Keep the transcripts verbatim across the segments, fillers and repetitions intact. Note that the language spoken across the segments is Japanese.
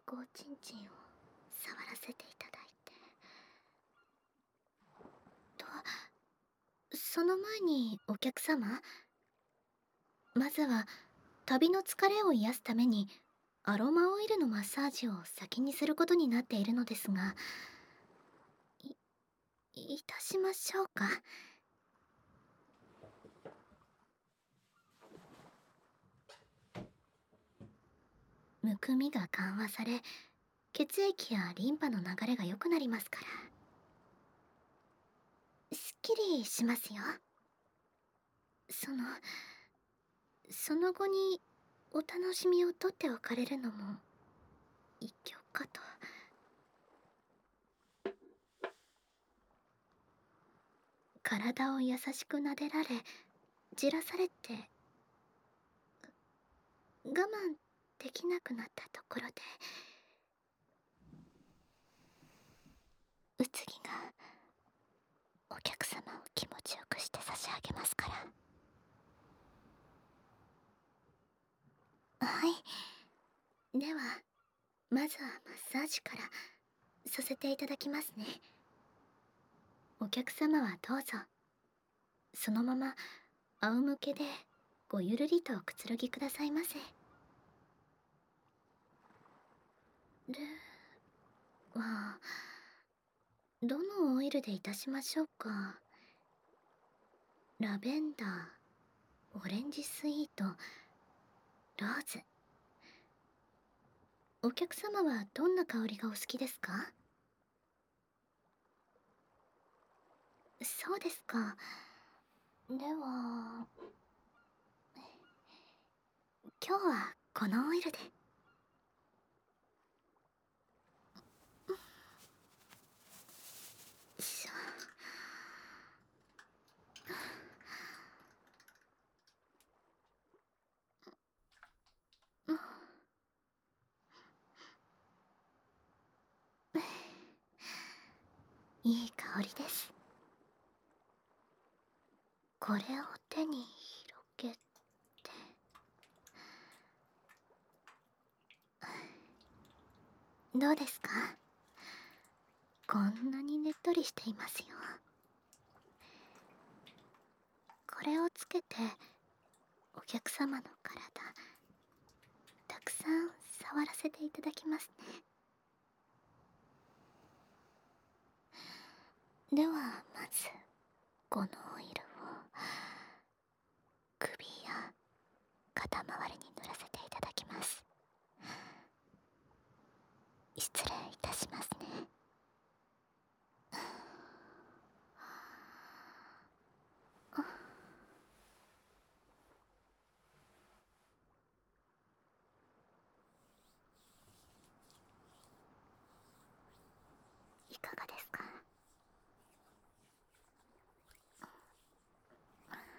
くおちんちんを触らせていただいてと、その前にお客様、まずは旅の疲れを癒すためにアロマオイルのマッサージを先にすることになっているのですが、い、いたしましょうか。むくみが緩和され、血液やリンパの流れが良くなりますから、すっきりしますよ。その、その後にお楽しみをとっておかれるのも一興かと。体を優しく撫でられ、じらされて、我慢できなくなったところで、うつぎがお客様を気持ちよくして差し上げますから。はい。では、まずはマッサージからさせていただきますね。お客様はどうぞ。そのまま仰向けでごゆるりとくつろぎくださいませ。では、どのオイルでいたしましょうか。ラベンダー、オレンジスイート、ローズ。お客様はどんな香りがお好きですか？そうですか。では、今日はこのオイルで。しょ。いい香りです。これを手に広げて、どうですか？こんなにねっとりしていますよ。これをつけてお客様の体たくさん触らせていただきますね。ではまずこのオイルを首や肩周りに塗らせていただきます。失礼いたしますね。いかがですか？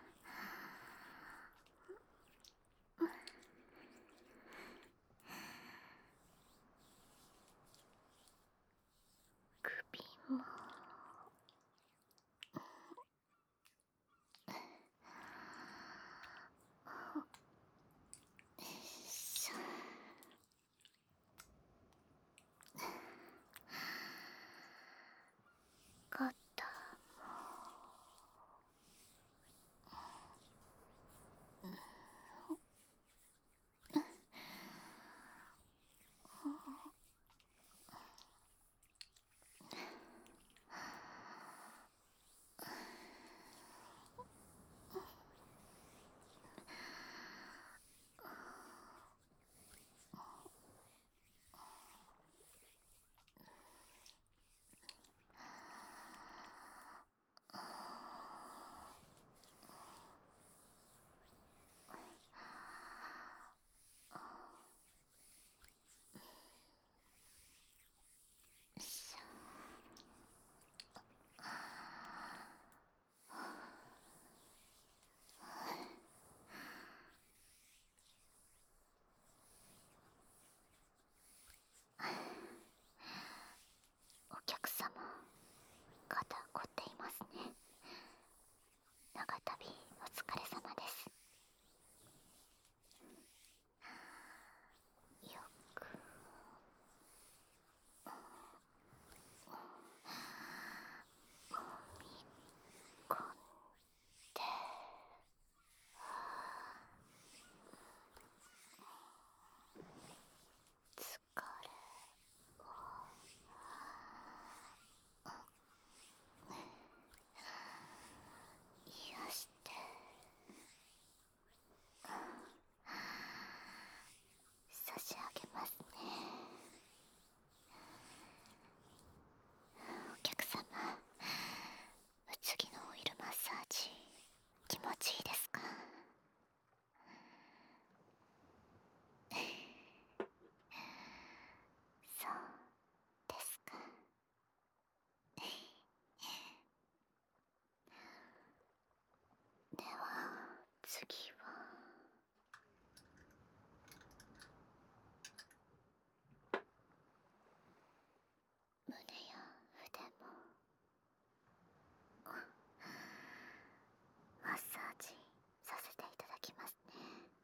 ちいいですか？そうですか。では次は胸や腕もマッサージさせていただきますね。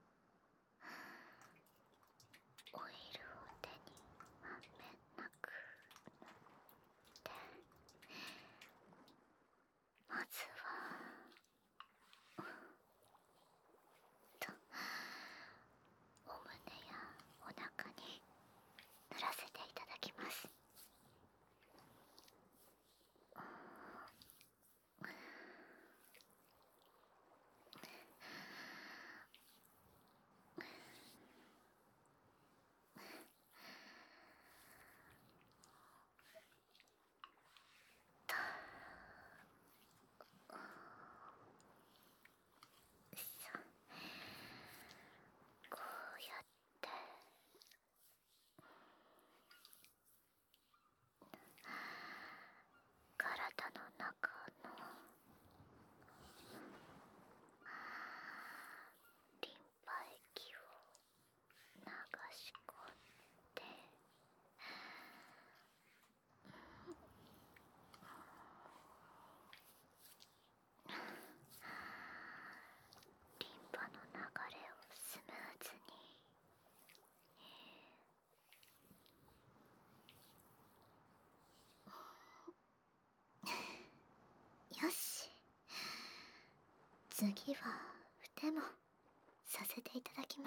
オイルを手にまんべんなく塗って、まずはとお胸やお腹に塗らせていただきます。こうやって体の中のリンパ液を流し込んで、リンパの流れをスムーズによし、次は腕もさせていただきます。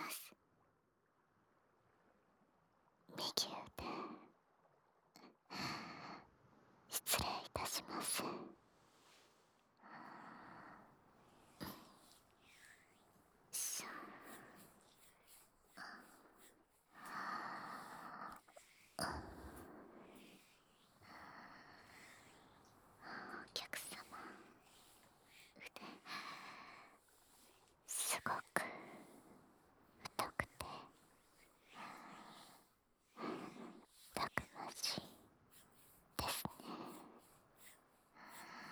右腕、失礼いたします。しょお客様、腕すごく太くてたくましいですね。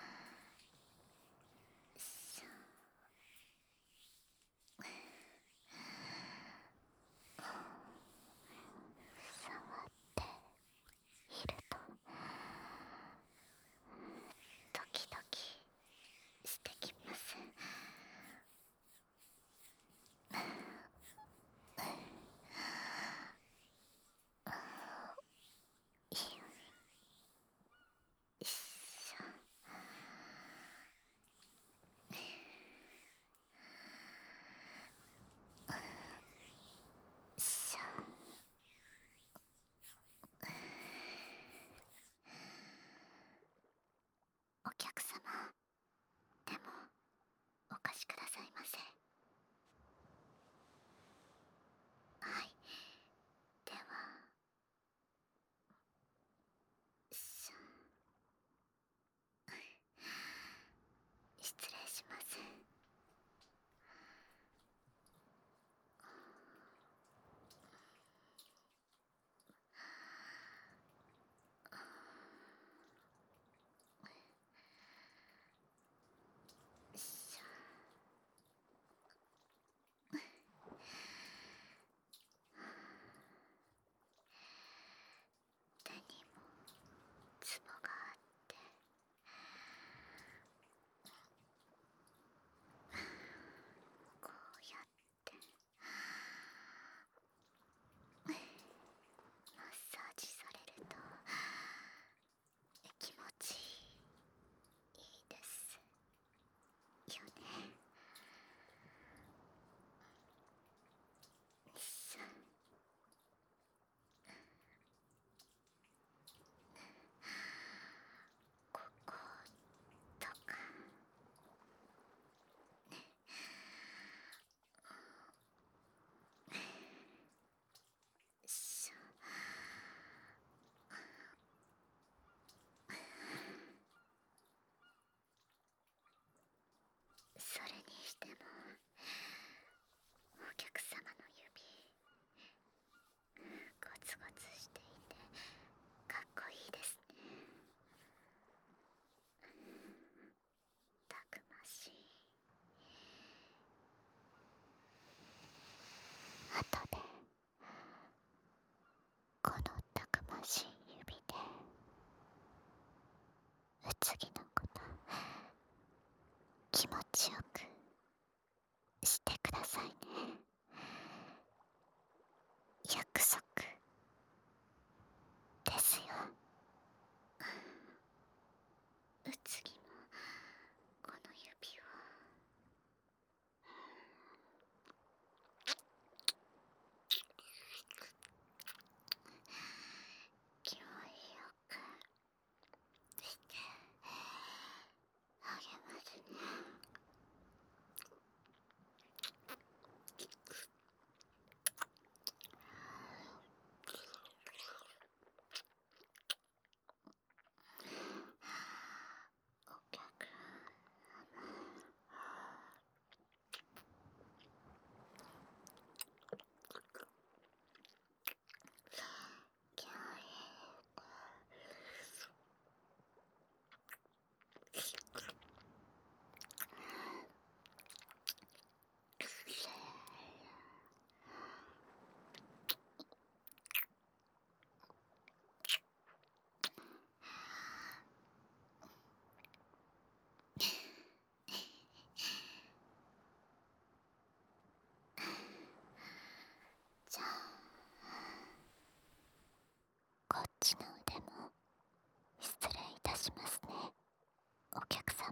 ちの腕も失礼いたしますね、お客様。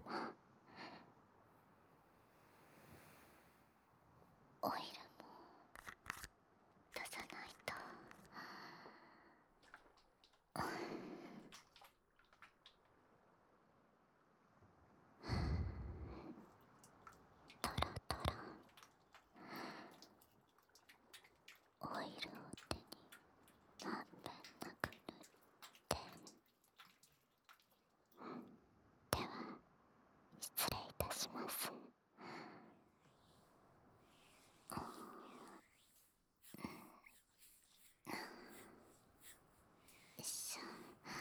オイルも出さないと。トロトロオイルを手にまんべんなく塗って、では失礼いたします。よいしょ。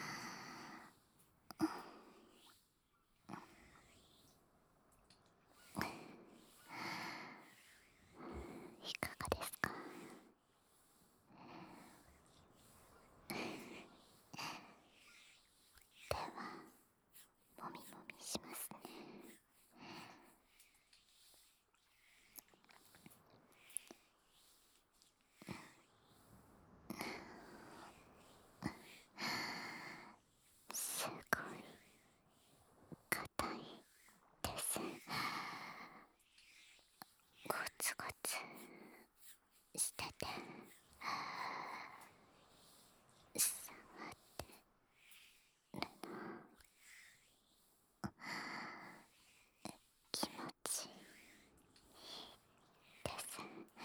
いかがですか？ではもみもみしますね。すごい硬いです。ゴツゴツしてて、触ってるの気持ちいいです。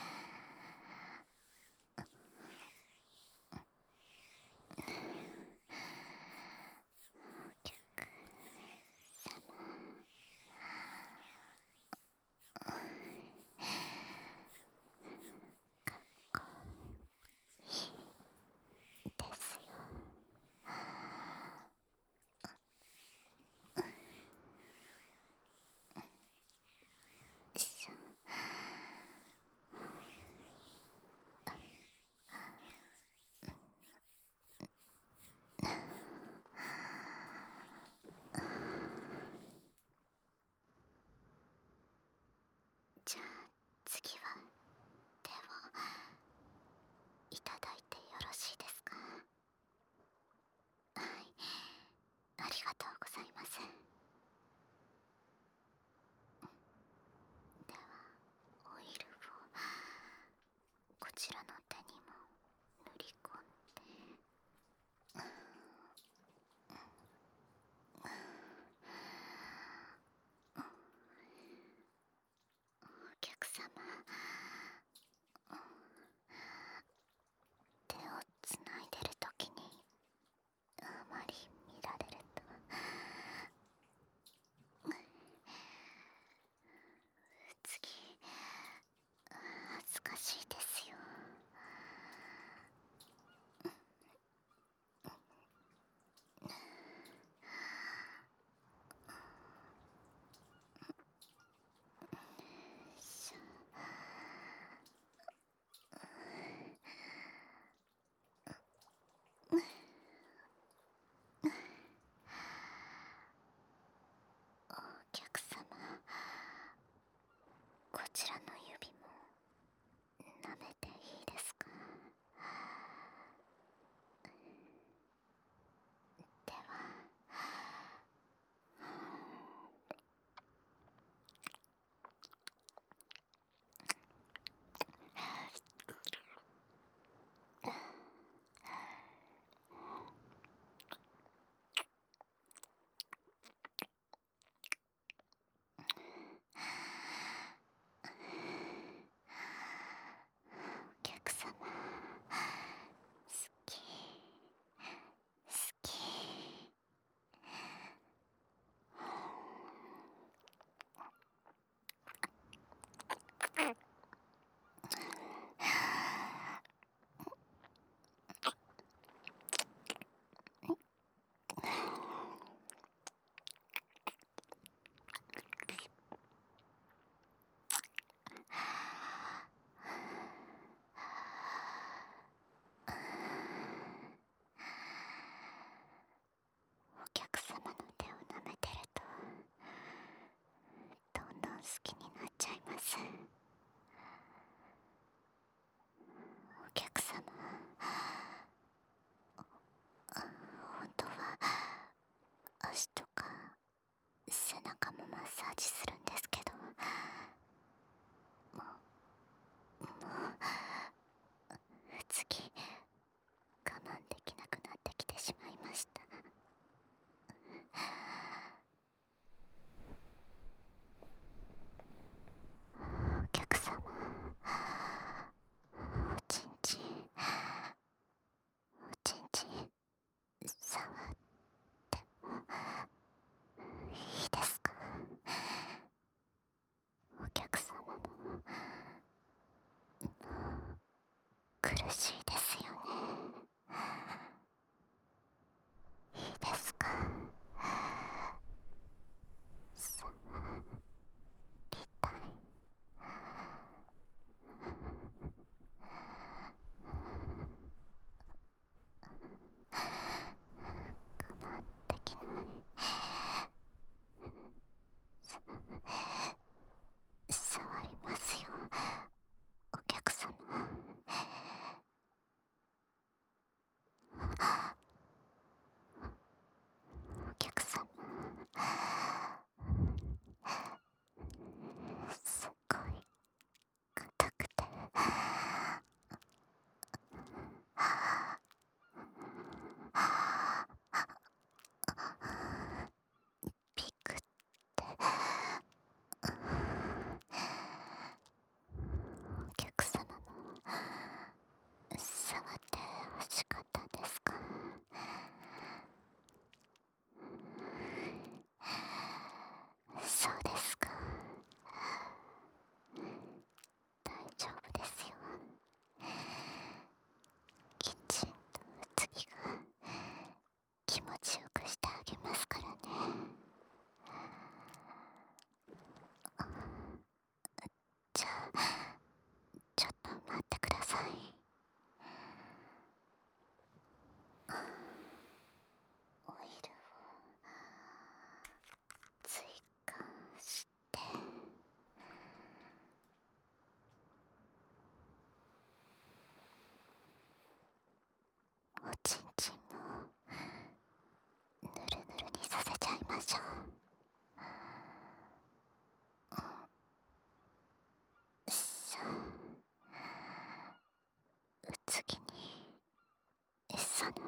お客様、かっこいいですよ。一緒。じゃあ次は手をいただいてよろしいですか？はい、ありがとうございます。ではオイルをこちらの手にも塗り込んで、お客様、手をつないでるときにあまり見られると次恥ずかしいですよ。しょお客様、こちらの指も舐めていいですか？ではお客様、好き好き。お客様の手を舐めてるとどんどん好きになっちゃいます。お客様、 苦しいですよね。いいですか。触りたい。我慢できない。触りますよ、お客様。お客様、すっごい硬くて、ピクってお客様も触って欲しかったですか。そうですか。大丈夫ですよ。きちんと次が気持ちよくしてあげますからね。じゃあちょっと待ってください。オイルを追加して、おちんちんもぬるぬるにさせちゃいましょう。さあ、次にその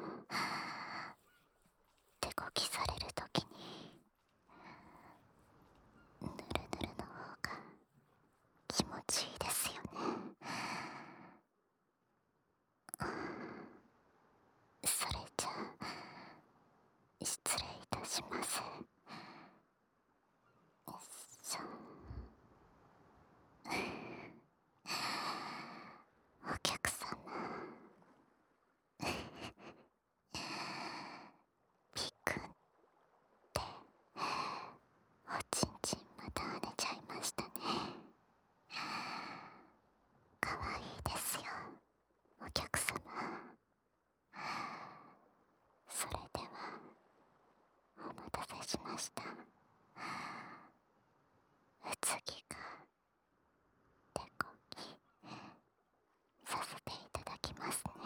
手こきされるときにぬるぬるの方が気持ちいいですよね。それじゃあ失礼いたします。そう、お客様、ピクっておちんちんまた跳ねちゃいましたね。かわいいですよ、お客様。それではお待たせしました。次が手こきさせていただきますね。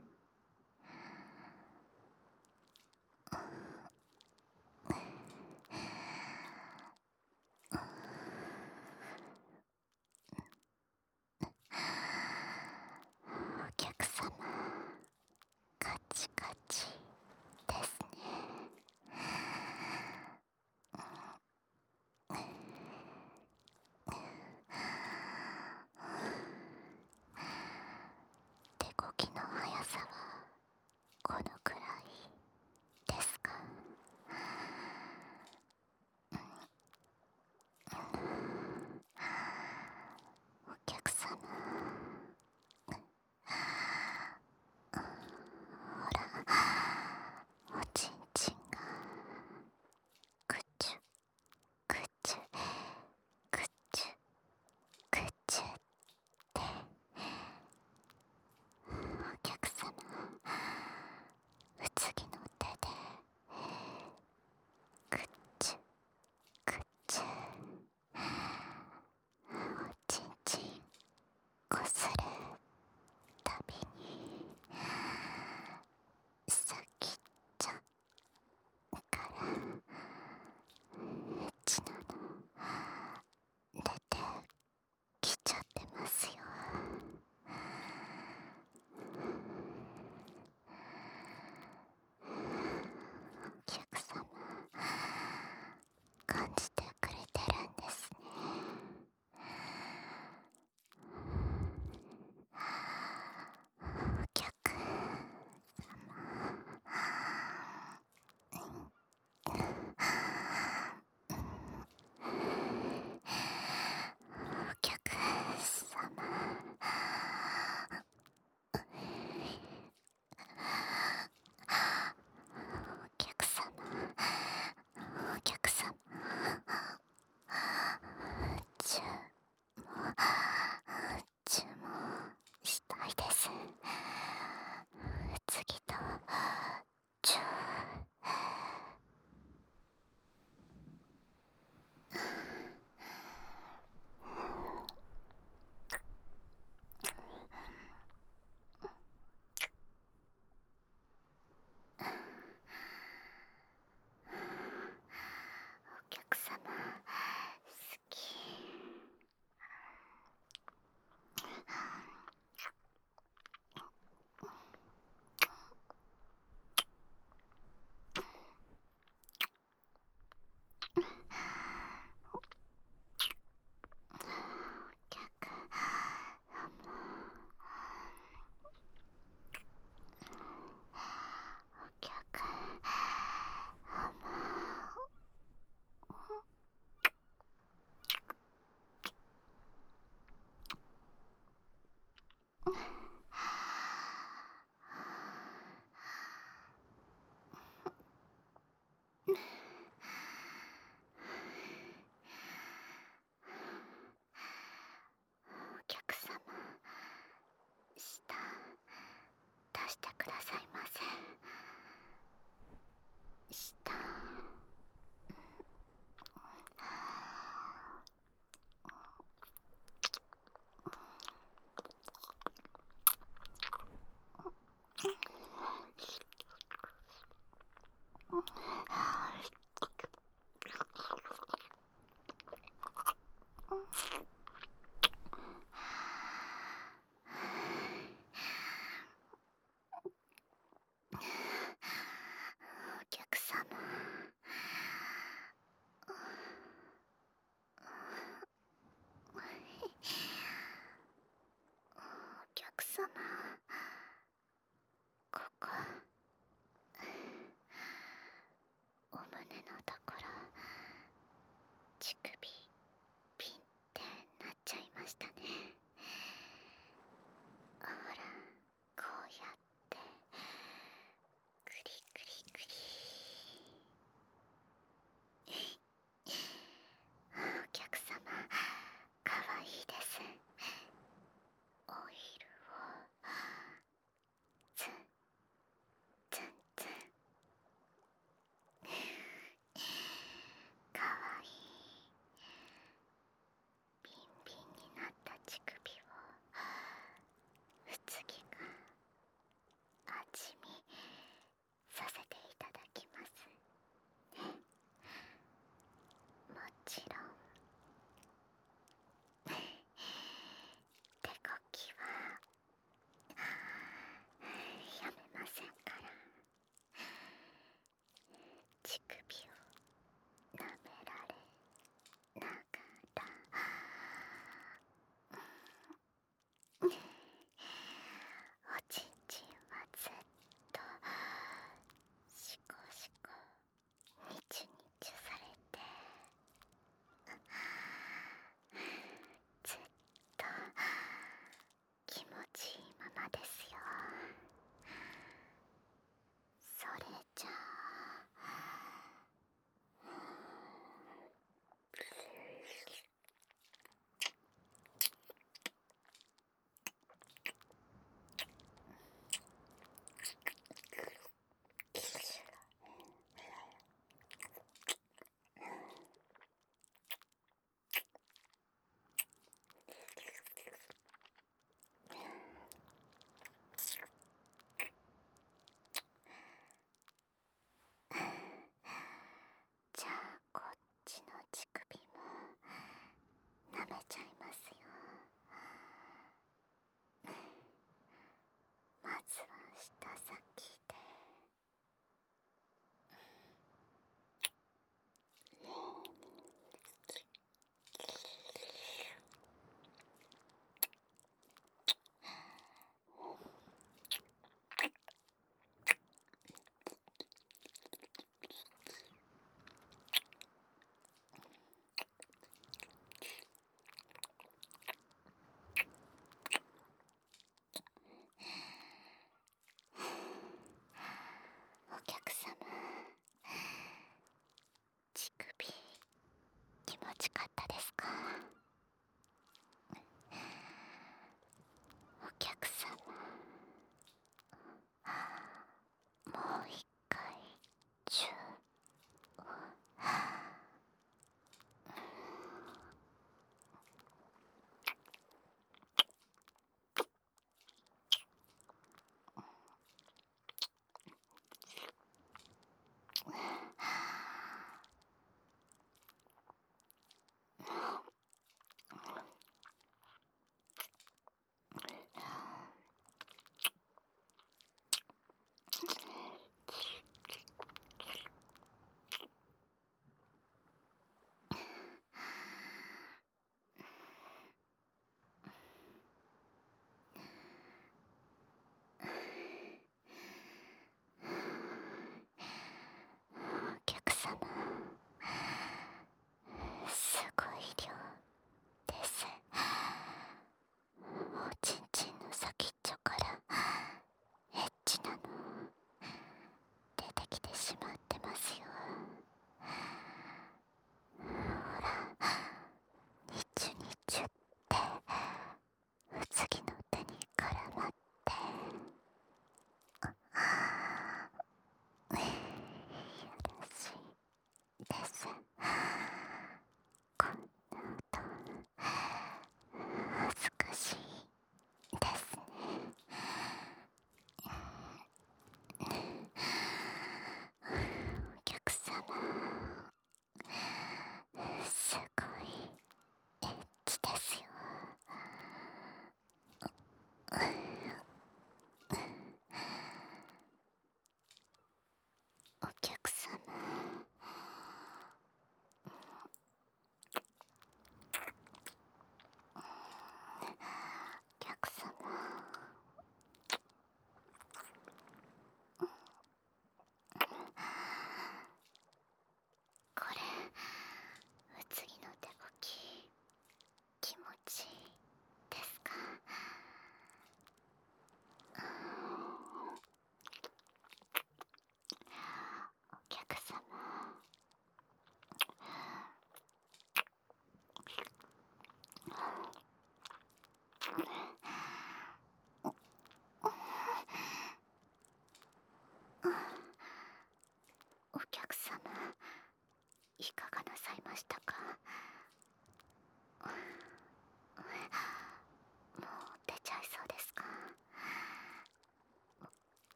お客様、カチカチですね。手こきの速さはこのくらいですか。お客様、ほら、おちんちんがくちゅくちゅくちゅくちゅって。お客様、次の手でくちゅくちゅ、おちんちんこするたびに先っちょからエッチなの出てきちゃってますよ。お客様、感じてくれてるんですね。お客お客様、 してくださいませ。下、お客様、お客様、ここ、お胸のところ、乳首ピンってなっちゃいましたね。ほら、こうやってグリグリグリ。お客様、かわいいです。オイルを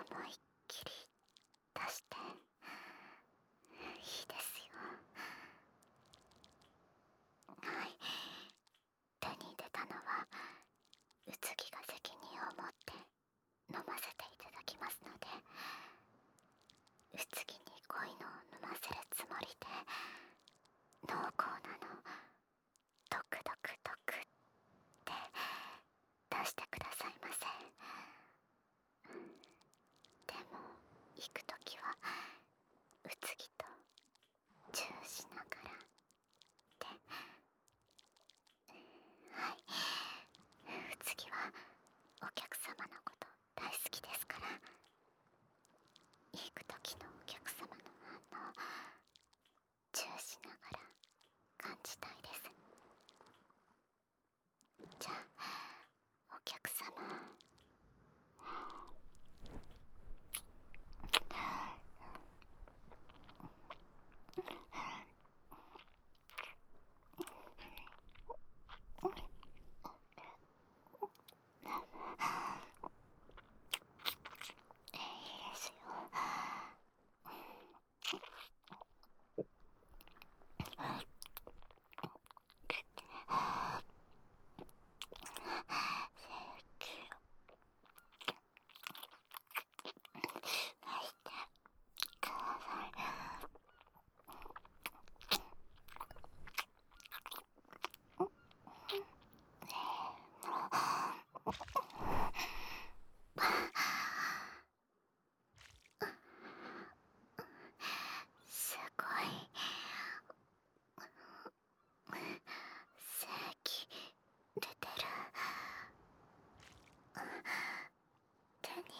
思いっきり出していいですよ。はい、手に出たのはうつぎが責任を持って飲ませていただきますので、うつぎに濃いのを飲ませるつもりで濃厚なのドクドクドクって出してくださいませ。でも行くときはうつぎとチューしながらで、はい、うつぎはお客様のこと大好きですから、行くときのお客様の反応チューしながら感じたいです。じゃあお客様、いいですよ。すごい精液出てる。手に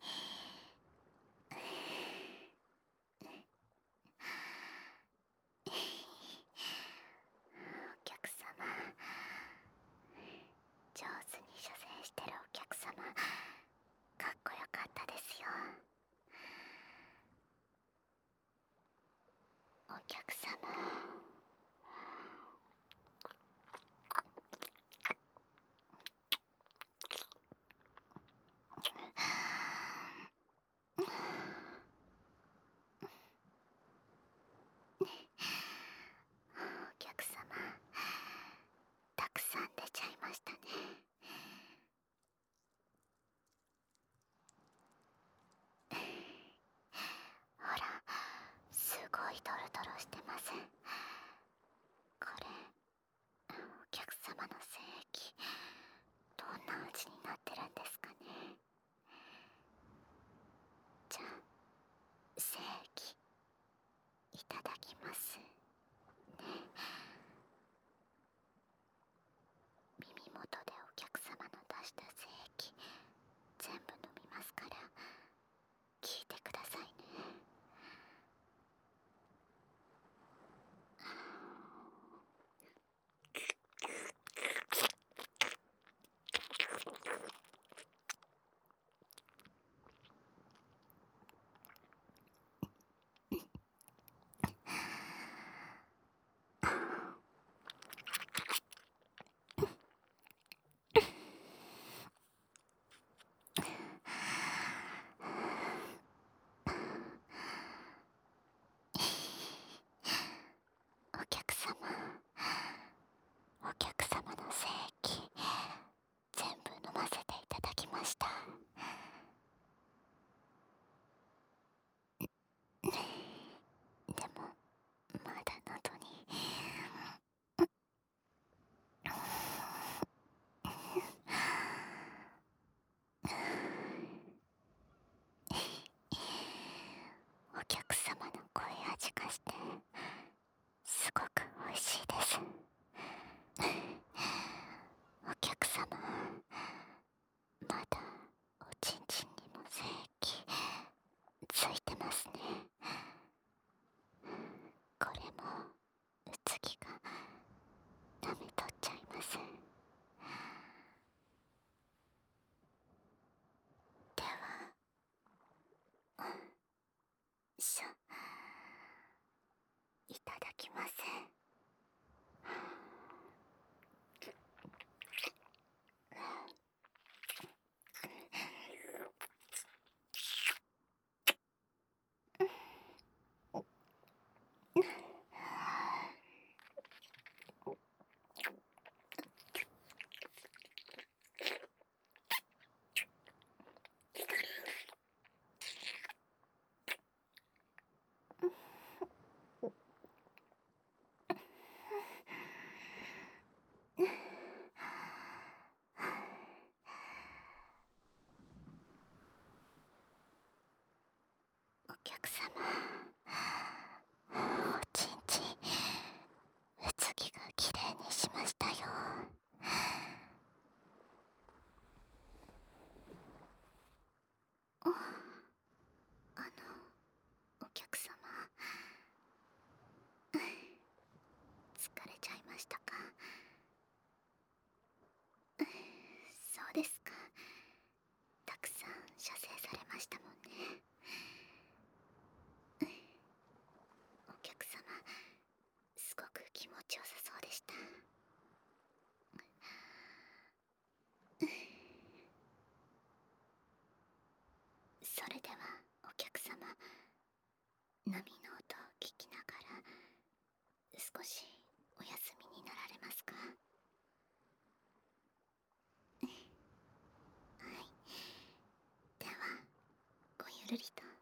お客様、上手に射精してるお客様、かっこよかったですよ。お客様、お客様、たくさん出ちゃいましたね。ほら、すごいドロドロしてません？これ、お客様の精液、どんな味になってるんですかね。じゃあ、精液、いただきますね。耳元でお客様の出した精液、全部飲みますから、聞いてくださいね。お客様、お客様の精液、全部飲ませていただきました。でも、まだ喉にお客様の濃い味がして、すごく美味しいです。お客様、まだおちんちんにも精液ついてますね。これもうつぎが舐めとっちゃいます。では、しょ、いただきます。 したもんね。お客様、すごく気持ちよさそうでした。それではお客様、波の音を聞きながら少しお休みになられますか？はい。ではごゆるりと。